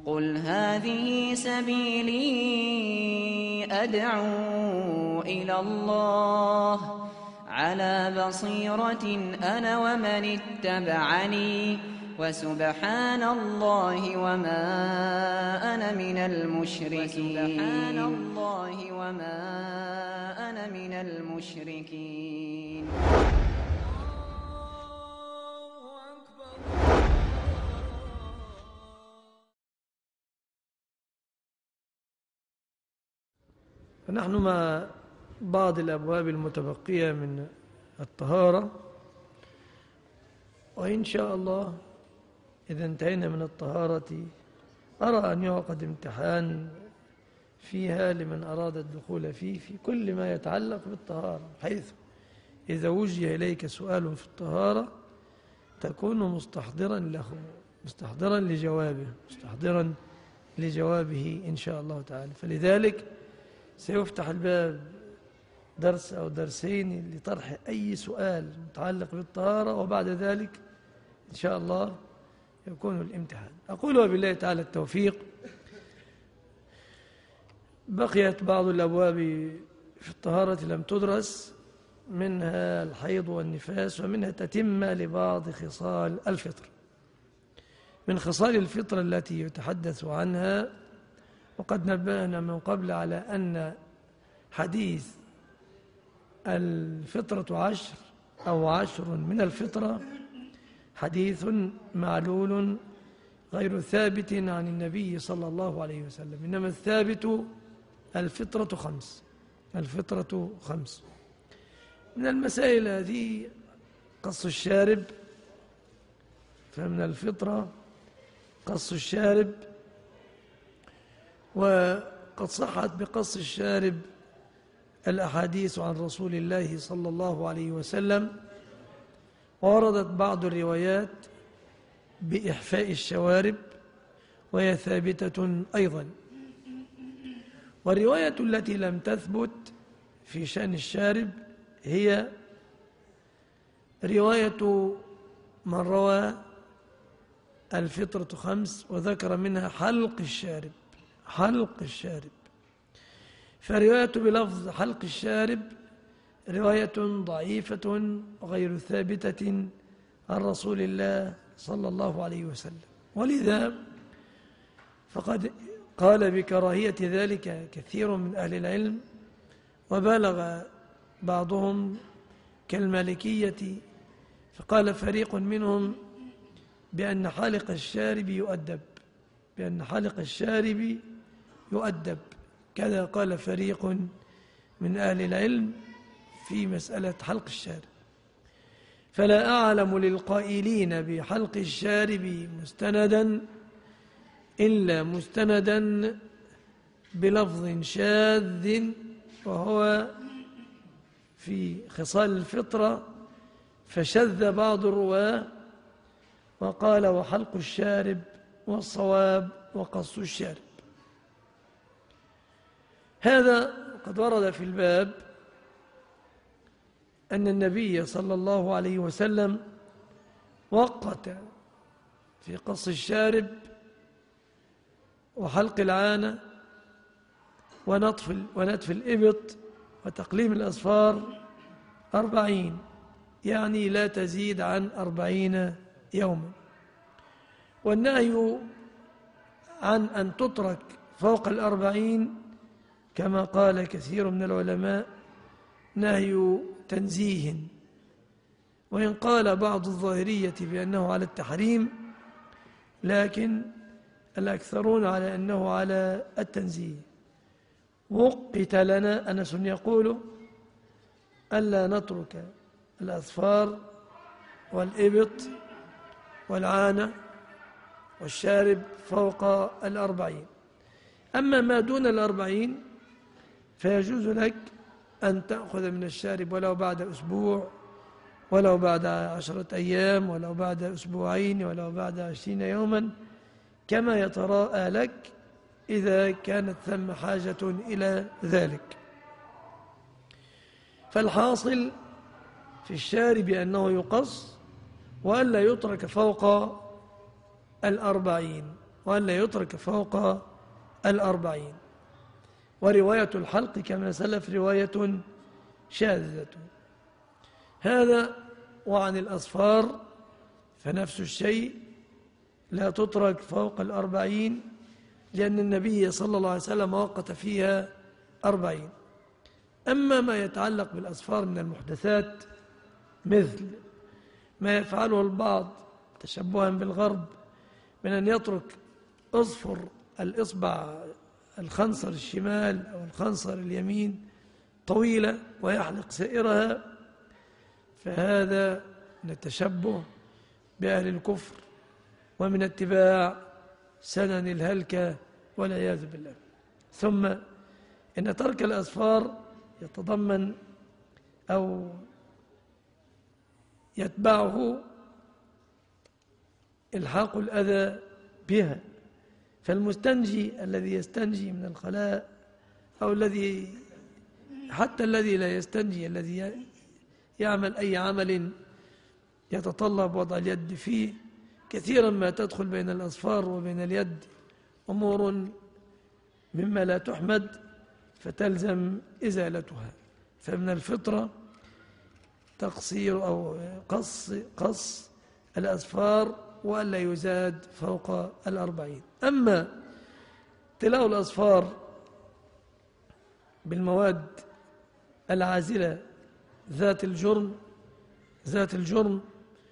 قل هذه سبيلي أدعو إلى الله على بصيرة أنا ومن اتبعني وسبحان الله وما أنا من المشركين. فنحن مع بعض الأبواب المتبقية من الطهارة، وإن شاء الله إذا انتهينا من الطهارة أرى أن يعقد امتحان فيها لمن أراد الدخول فيه في كل ما يتعلق بالطهارة، حيث إذا وجه إليك سؤال في الطهارة تكون مستحضرا له، مستحضرا لجوابه إن شاء الله تعالى. فلذلك سيفتح الباب درس أو درسين لطرح أي سؤال متعلق بالطهارة، وبعد ذلك إن شاء الله يكون الامتحان. أقول وبالله تعالى التوفيق. بقيت بعض الأبواب في الطهارة لم تدرس، منها الحيض والنفاس، ومنها تتمة لبعض خصال الفطر. من خصال الفطر التي يتحدث عنها، وقد نبهنا من قبل على أن حديث الفطرة 10 أو 10 من الفطرة حديث معلول غير ثابت عن النبي صلى الله عليه وسلم، إنما الثابت الفطرة 5. الفطرة 5. من المسائل هذه قص الشارب، فمن الفطرة قص الشارب، وقد صحت بقص الشارب الأحاديث عن رسول الله صلى الله عليه وسلم، ووردت بعض الروايات بإحفاء الشوارب وهي ثابتة أيضا. والرواية التي لم تثبت في شأن الشارب هي رواية من روى الفطرة 5 وذكر منها حلق الشارب. فرواية بلفظ حلق الشارب رواية ضعيفة غير ثابتة عن رسول الله صلى الله عليه وسلم، ولذا فقد قال بكراهية ذلك كثير من أهل العلم، وبالغ بعضهم كالمالكية، فقال فريق منهم بأن حالق الشارب يؤدب، كذا قال فريق من أهل العلم في مسألة حلق الشارب. فلا أعلم للقائلين بحلق الشارب مستندا إلا مستندا بلفظ شاذ، وهو في خصال الفطرة، فشذ بعض الرواة وقال وحلق الشارب، والصواب وقص الشارب. هذا قد ورد في الباب أن النبي صلى الله عليه وسلم وقت في قص الشارب وحلق العانة ونتف الإبط وتقليم الأظفار 40، يعني لا تزيد عن 40 يوما. والنهي عن أن تترك فوق 40 كما قال كثير من العلماء نهي تنزيه، وإن قال بعض الظاهرية بأنه على التحريم، لكن الأكثرون على أنه على التنزيه. وقت لنا أنس يقول ألا نترك الأظفار والإبط والعانة والشارب فوق 40. أما ما دون 40 فيجوز لك أن تأخذ من الشارب ولو بعد أسبوع، ولو بعد 10 أيام، ولو بعد أسبوعين، ولو بعد 20 يوما، كما يتراءى لك إذا كانت ثم حاجة إلى ذلك. فالحاصل في الشارب أنه يقص وألا يترك فوق 40، وألا يترك فوق 40. ورواية الحلق كما سلف رواية شاذة. هذا. وعن الأصفار فنفس الشيء، لا تترك فوق 40 لأن النبي صلى الله عليه وسلم وقت فيها 40. أما ما يتعلق بالأصفار من المحدثات مثل ما يفعله البعض تشبها بالغرب من أن يترك أصفر الإصبع الخنصر الشمال أو الخنصر اليمين طويلة ويحلق سائرها، فهذا من التشبه بأهل الكفر ومن اتباع سنن الهلكة والعياذ بالله. ثم إن ترك الأصفار يتضمن أو يتبعه إلحاق الأذى بها. فالمستنجي الذي يستنجي من الخلاء أو حتى الذي لا يستنجي، الذي يعمل أي عمل يتطلب وضع اليد فيه، كثيرا ما تدخل بين الأصفار وبين اليد أمور مما لا تحمد فتلزم إزالتها. فمن الفطرة تقصير أو قص الأصفار وألا يزاد فوق 40. أما تلاو الأصفار بالمواد العازلة ذات الجرم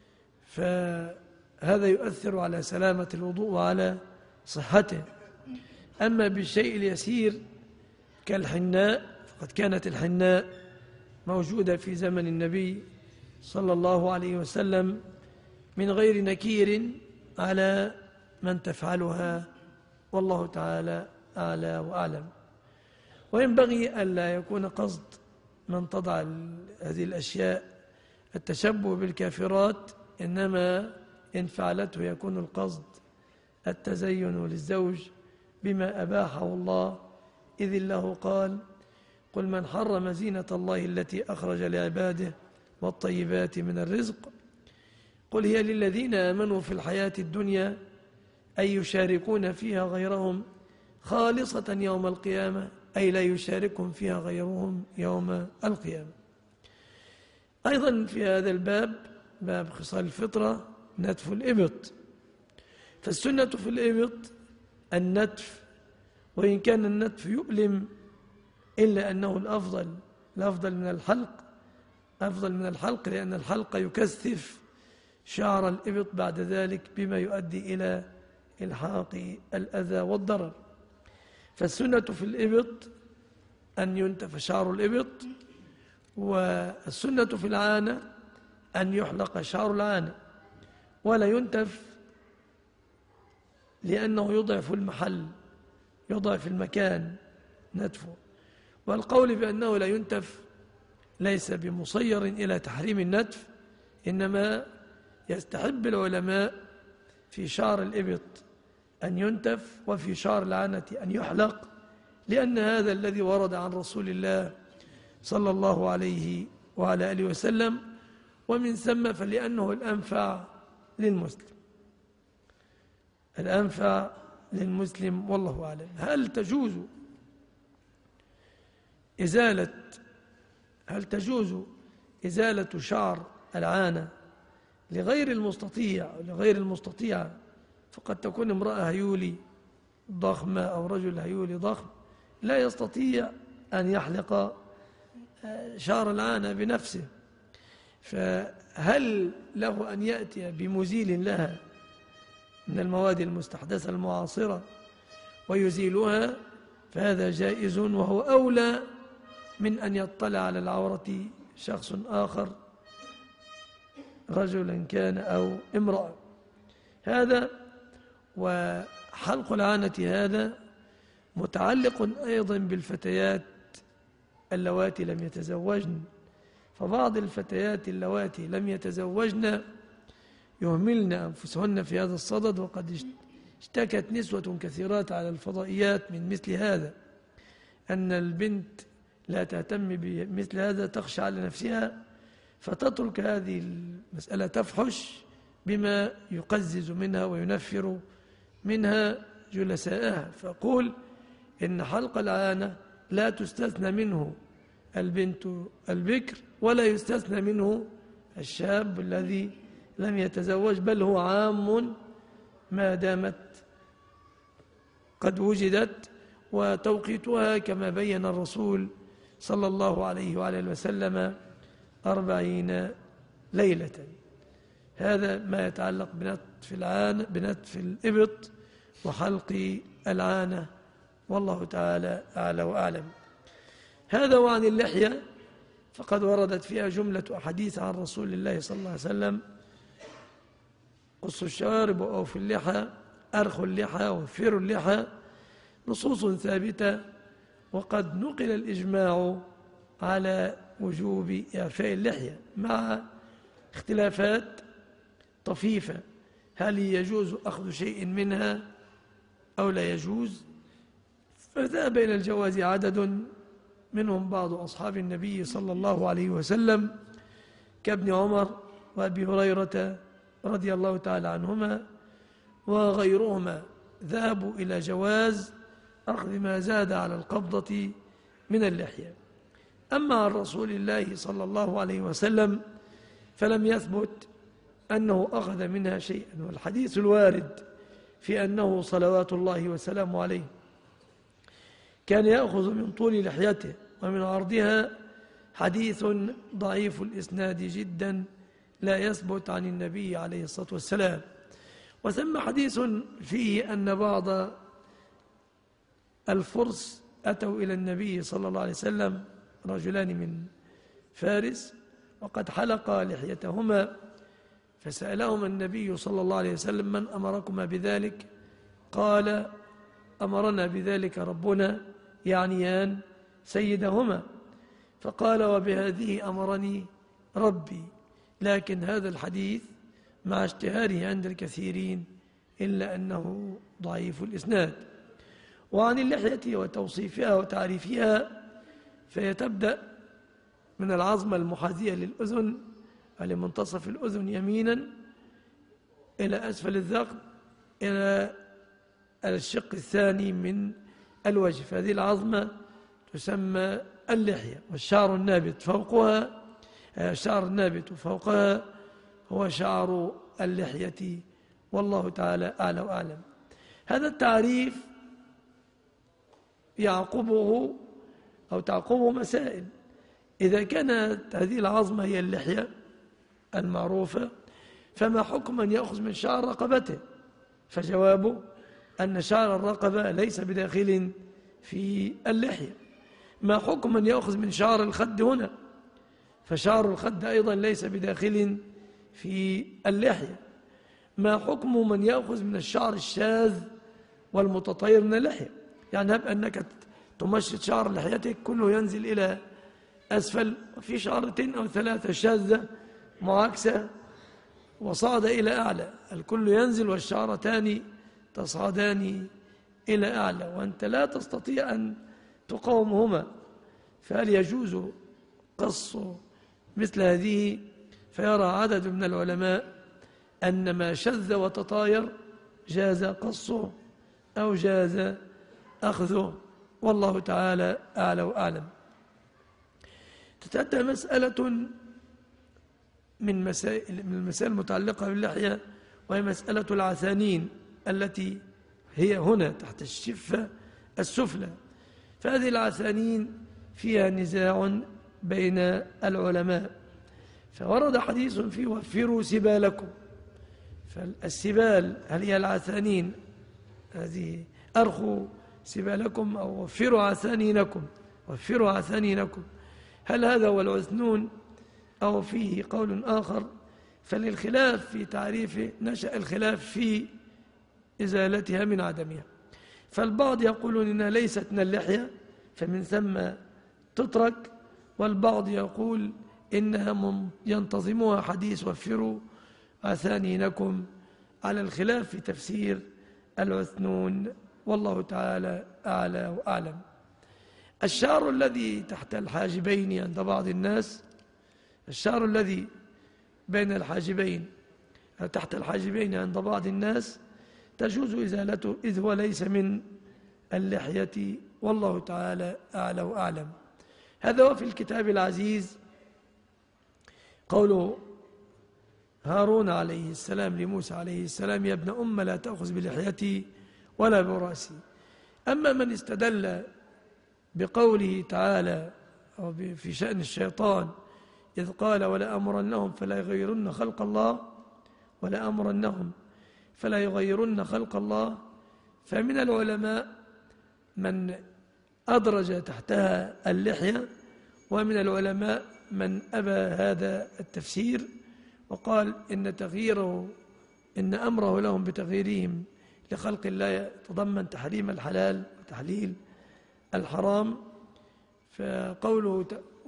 فهذا يؤثر على سلامة الوضوء وعلى صحته. أما بالشيء اليسير كالحناء فقد كانت الحناء موجودة في زمن النبي صلى الله عليه وسلم من غير نكير على من تفعلها، والله تعالى أعلى وأعلم. وينبغي ألا يكون قصد من تضع هذه الأشياء التشبه بالكافرات، إنما إن فعلته يكون القصد التزين للزوج بما أباحه الله، إذ الله قال: قل من حرم زينة الله التي أخرج لعباده والطيبات من الرزق قل هي للذين آمنوا في الحياة الدنيا أي يشاركون فيها غيرهم خالصة يوم القيامة، أي لا يشاركهم فيها غيرهم يوم القيامة. أيضا في هذا الباب، باب خصال الفطرة، نتف الإبط. فالسنة في الإبط النتف، وإن كان النتف يؤلم إلا أنه الأفضل من الحلق، أفضل من الحلق، لأن الحلق يكثف شعر الإبط بعد ذلك بما يؤدي إلى إلحاق الأذى والضرر. فالسنة في الإبط أن ينتف شعر الإبط، والسنة في العانة أن يحلق شعر العانة، ولا ينتف لأنه يضعف المحل، يضعف المكان نتفه. والقول بأنه لا ينتف ليس بمصير إلى تحريم النتف، إنما يستحب العلماء في شعر الإبط أن ينتف وفي شعر العانة أن يحلق، لأن هذا الذي ورد عن رسول الله صلى الله عليه وعلى آله وسلم، ومن ثم فلأنه الأنفع للمسلم والله أعلم. هل تجوز إزالة شعر العانة لغير المستطيع فقد تكون امرأة هيولي ضخمة أو رجل هيولي ضخم لا يستطيع أن يحلق شعر العانة بنفسه، فهل له أن يأتي بمزيل لها من المواد المستحدثة المعاصرة ويزيلها؟ فهذا جائز، وهو أولى من أن يطلع على العورة شخص آخر رجلا كان أو امرأة. هذا. وحلق العانة هذا متعلق أيضا بالفتيات اللواتي لم يتزوجن، فبعض الفتيات اللواتي لم يتزوجن يهملن أنفسهن في هذا الصدد، وقد اشتكت نسوة كثيرات على الفضائيات من مثل هذا، أن البنت لا تهتم بمثل هذا، تخشى على نفسها فتترك هذه المسألة تفحش بما يقزز منها وينفر منها، جلسائها، فأقول إن حلق العانة لا تستثنى منه البنت البكر ولا يستثنى منه الشاب الذي لم يتزوج، بل هو عام ما دامت قد وجدت. وتوقيتها كما بين الرسول صلى الله عليه وعلى وسلم 40 ليلة. هذا ما يتعلق بنتف الإبط وحلق العانة، والله تعالى أعلى وأعلم. هذا وعن اللحية فقد وردت فيها جملة أحاديث عن رسول الله صلى الله عليه وسلم: قصوا الشوارب وأوفوا اللحى، أرخوا اللحى وفروا اللحى، نصوص ثابتة. وقد نقل الإجماع على وجوب إعفاء اللحية مع اختلافات طفيفة، هل يجوز أخذ شيء منها أو لا يجوز؟ فذهب إلى الجواز عدد منهم بعض أصحاب النبي صلى الله عليه وسلم كابن عمر وأبي هريرة رضي الله تعالى عنهما وغيرهما، ذهبوا إلى جواز أخذ ما زاد على القبضة من اللحية. أما عن رسول الله صلى الله عليه وسلم فلم يثبت أنه أخذ منها شيئا، والحديث الوارد في أنه صلوات الله وسلامه عليه كان يأخذ من طول لحيته ومن عرضها حديث ضعيف الإسناد جدا لا يثبت عن النبي عليه الصلاة والسلام. وثم حديث فيه أن بعض الفرس أتوا إلى النبي صلى الله عليه وسلم، رجلان من فارس، وقد حلقا لحيتهما، فسألهم النبي صلى الله عليه وسلم: من أمركما بذلك؟ قال: أمرنا بذلك ربنا، يعنيان سيدهما. فقال: وبهذه أمرني ربي. لكن هذا الحديث مع اشتهاره عند الكثيرين إلا أنه ضعيف الإسناد. وعن اللحية وتوصيفها وتعريفها، فهي تبدأ من العظمة المحاذية للأذن لمنتصف الأذن يمينا إلى أسفل الذقن إلى الشق الثاني من الوجه، فهذه العظمة تسمى اللحية. والشعر النابت فوقها، الشعر النابت فوقها هو شعر اللحية، والله تعالى أعلى وأعلم. هذا التعريف يعقبه أو تعقبه مسائل. إذا كانت هذه العظمة هي اللحية المعروفة، فما حكم من يأخذ من شعر رقبته؟ فجوابه أن شعر الرقبة ليس بداخل في اللحية. ما حكم من يأخذ من شعر الخد هنا؟ فشعر الخد أيضا ليس بداخل في اللحية. ما حكم من يأخذ من الشعر الشاذ والمتطير من اللحية؟ يعني هب أنك تمشط شعر لحيتك كله ينزل إلى أسفل، وفي شعرتين أو ثلاثة شاذة معاكسة وصعد إلى أعلى، الكل ينزل والشعرتان تصعدان إلى أعلى، وأنت لا تستطيع أن تقاومهما. فهل يجوز قص مثل هذه؟ فيرى عدد من العلماء أن ما شذ وتطاير جاز قصه أو جاز أخذه، والله تعالى أعلى وأعلم. تتأتى مسألة من المسائل المتعلقة باللحية، وهي مسألة العثانين التي هي هنا تحت الشفة السفلى. فهذه العثانين فيها نزاع بين العلماء، فورد حديث فيه: وفروا سبالكم. فالسبال هل هي العثانين؟ هذه أرخوا سبالكم أو وفروا عثانينكم، وفروا عثانينكم، هل هذا هو العثنون أو فيه قول آخر؟ فللخلاف في تعريفه نشأ الخلاف في إزالتها من عدمها. فالبعض يقولون إنها ليست من اللحية فمن ثم تترك، والبعض يقول إنها ينتظمها حديث وفروا عثانينكم، على الخلاف في تفسير العثنون، والله تعالى أعلى وأعلم. الشعر الذي تحت الحاجبين عند بعض الناس، الشعر الذي بين الحاجبين تحت الحاجبين عند بعض الناس تجوز إزالته إذ هو ليس من اللحية، والله تعالى أعلى وأعلم. هذا هو في الكتاب العزيز قوله هارون عليه السلام لموسى عليه السلام: يا ابن أم لا تأخذ بلحيتي ولا برأسي. أما من استدل بقوله تعالى أو في شأن الشيطان إذ قال ولا أمرنهم فلا يغيرن خلق الله، ولا أمرنهم فلا يغيرن خلق الله، فمن العلماء من أدرج تحتها اللحية، ومن العلماء من أبى هذا التفسير وقال إن أمره لهم بتغييرهم لخلق الله يتضمن تحريم الحلال وتحليل الحرام. فقوله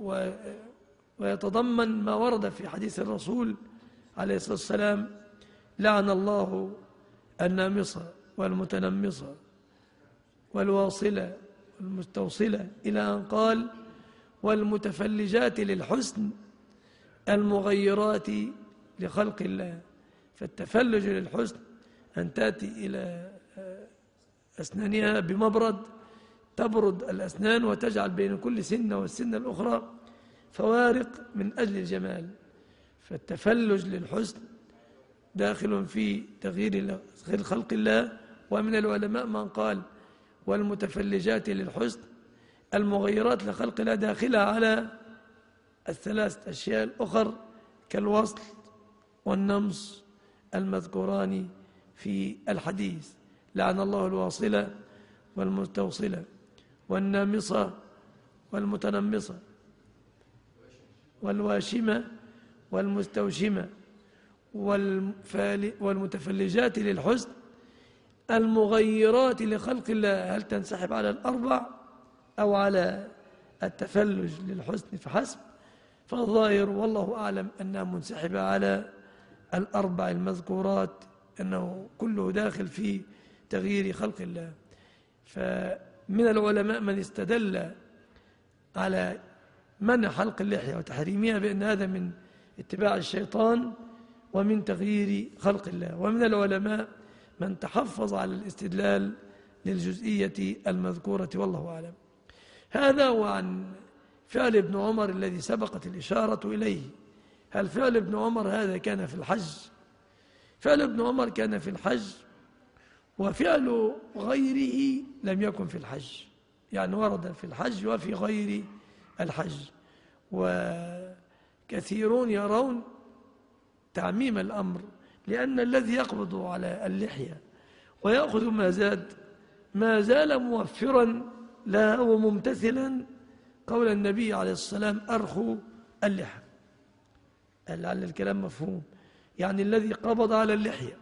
ويتضمن ما ورد في حديث الرسول عليه الصلاة والسلام: لعن الله النامصة والمتنمصة والواصلة والمستوصلة، إلى أن قال: والمتفلجات للحسن المغيرات لخلق الله. فالتفلج للحسن أن تأتي إلى أسنانها بمبرد تبرد الأسنان وتجعل بين كل سنة والسنة الأخرى فوارق من أجل الجمال. فالتفلج للحسن داخل في تغيير خلق الله. ومن العلماء من قال والمتفلجات للحسن المغيرات لخلق الله داخلها على الثلاث أشياء الأخر كالوصل والنمص المذكوران في الحديث: لعن الله الواصلة والمستوصلة والنامصة والمتنمصة والواشمة والمستوشمة والمتفلجات للحسن المغيرات لخلق الله. هل تنسحب على الأربع أو على التفلج للحسن فحسب؟ فالظاهر والله أعلم أنها منسحبة على الأربع المذكورات، أنه كله داخل في تغيير خلق الله. فمن العلماء من استدل على منع حلق اللحية وتحريمها بأن هذا من اتباع الشيطان ومن تغيير خلق الله، ومن العلماء من تحفظ على الاستدلال للجزئية المذكورة، والله أعلم. هذا وعن فعل ابن عمر الذي سبقت الإشارة إليه. هل فعل ابن عمر هذا كان في الحج؟ فعل ابن عمر كان في الحج، وفعل غيره لم يكن في الحج، يعني ورد في الحج وفي غير الحج. وكثيرون يرون تعميم الأمر، لأن الذي يقبض على اللحية ويأخذ ما زال موفرا لها وممتثلا قول النبي عليه الصلاة والسلام: أرخوا اللحى. لعل الكلام مفهوم، يعني الذي قبض على اللحية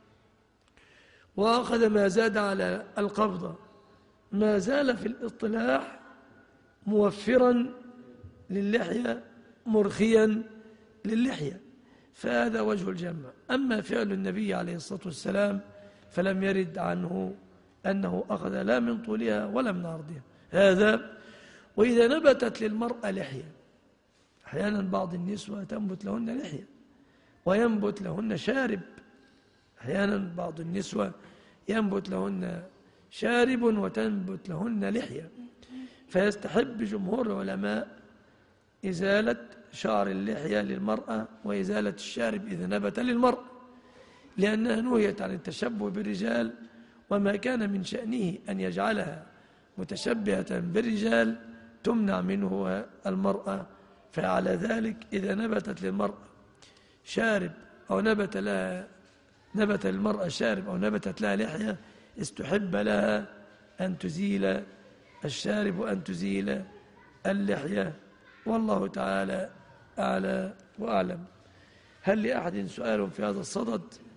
وأخذ ما زاد على القبضة ما زال في الاصطلاح موفرا للحية مرخيا للحية، فهذا وجه الجمع. أما فعل النبي عليه الصلاة والسلام فلم يرد عنه أنه أخذ لا من طولها ولا من عرضها هذا. وإذا نبتت للمرأة لحية، أحيانا بعض النسوة تنبت لهن لحية وينبت لهن شارب، أحيانا بعض النسوة ينبت لهن شارب وتنبت لهن لحية، فيستحب جمهور العلماء إزالة شعر اللحية للمرأة وإزالة الشارب إذا نبت للمرأة، لأنها نهيت عن التشبه بالرجال، وما كان من شأنه أن يجعلها متشبهة بالرجال تمنع منه المرأة. فعلى ذلك إذا نبتت للمرأة شارب أو نبت للمرأة شارب أو نبتت لها لحية استحب لها أن تزيل الشارب وأن تزيل اللحية، والله تعالى أعلى وأعلم. هل لأحد سؤال في هذا الصدد؟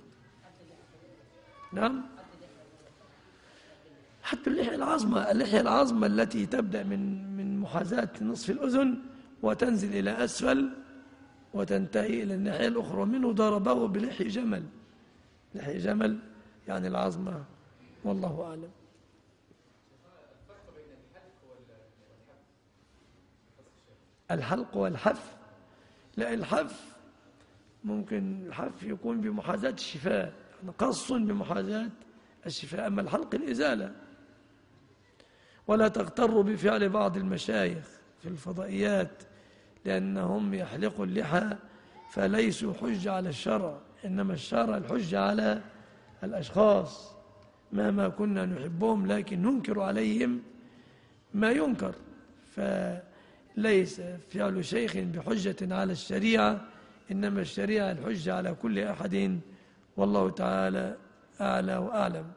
نعم. حتى اللحية العظمى التي تبدأ من محاذاة نصف الأذن وتنزل إلى أسفل وتنتهي إلى الناحية الأخرى منه، ضربه بلحي جمل. لحي جمل يعني العظمى، والله أعلم. الحلق والحف؟ لا، الحف ممكن الحف يكون بمحاذاة الشفاه، يعني قص بمحاذاة الشفاء. أما الحلق الإزالة. ولا تغتروا بفعل بعض المشايخ في الفضائيات لأنهم يحلقوا اللحى فليسوا حجة على الشرع، إنما الشرع الحجة على الأشخاص مهما كنا نحبهم، لكن ننكر عليهم ما ينكر. فليس فعل شيخ بحجة على الشريعة، إنما الشريعة الحجة على كل أحد، والله تعالى أعلى وأعلم.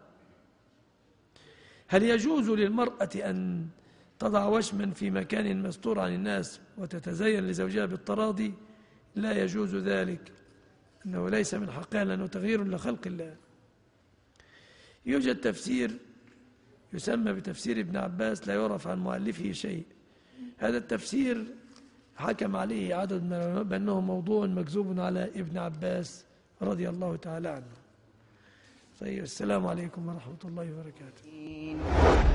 هل يجوز للمرأة أن تضع وشما في مكان مستور عن الناس وتتزين لزوجها بالتراضي؟ لا يجوز ذلك، إنه ليس من حقها لأنه تغيير لخلق الله. يوجد تفسير يسمى بتفسير ابن عباس لا يعرف عن مؤلفه شيء. هذا التفسير حكم عليه عدد من العلماء بأنه موضوع مكذوب على ابن عباس رضي الله تعالى عنه. طيب، السلام عليكم ورحمة الله وبركاته.